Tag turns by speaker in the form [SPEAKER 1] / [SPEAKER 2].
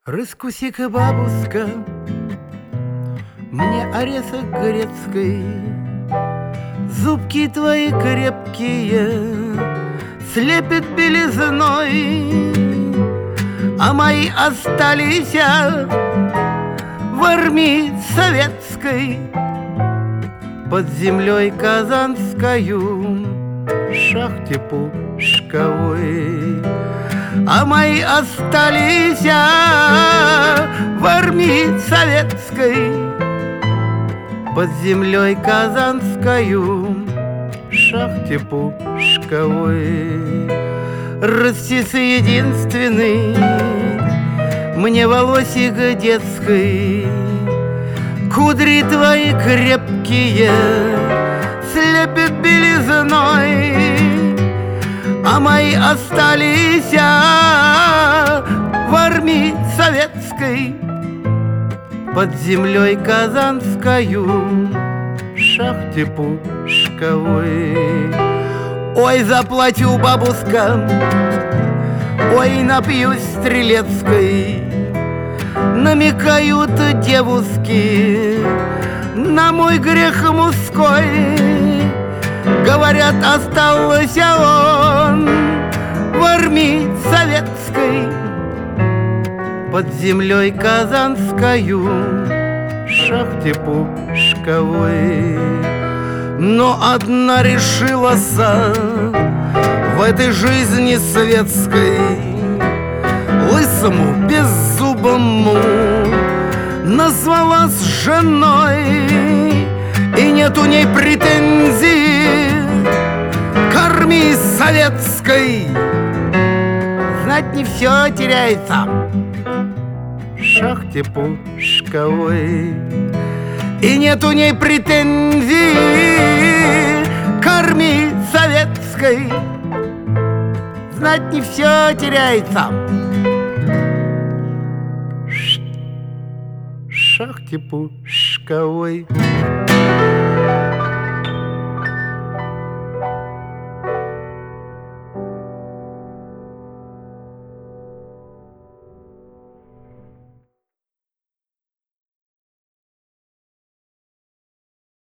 [SPEAKER 1] Раскуси-ка, бабушка, мне орехок грецкой. Зубки твои крепкие слепят белизной, а мои остались в армии советской под землей казанскою, шахте пушковой. А мои остались в армии советской под землей казанскою, шахте пушковой. Растис единственный мне волосик детской, кудри твои крепкие слепят белизной, а мои остались в армии советской под землей казанскою, шахте пушковой. Ой, заплачу, бабушка, ой, напьюсь стрелецкой. Намекают девушки на мой грех мужской. Говорят, остался он в армии советской под землей казанскою, шахте пушковой. Но одна решилась в этой жизни светской лысому беззубому назвалась женой, и нет у ней претензий к армии советской. Знать не все теряется в шахте пушковой, и нет у ней претензий к армии советской. Знать не все теряется в шахте пушковой.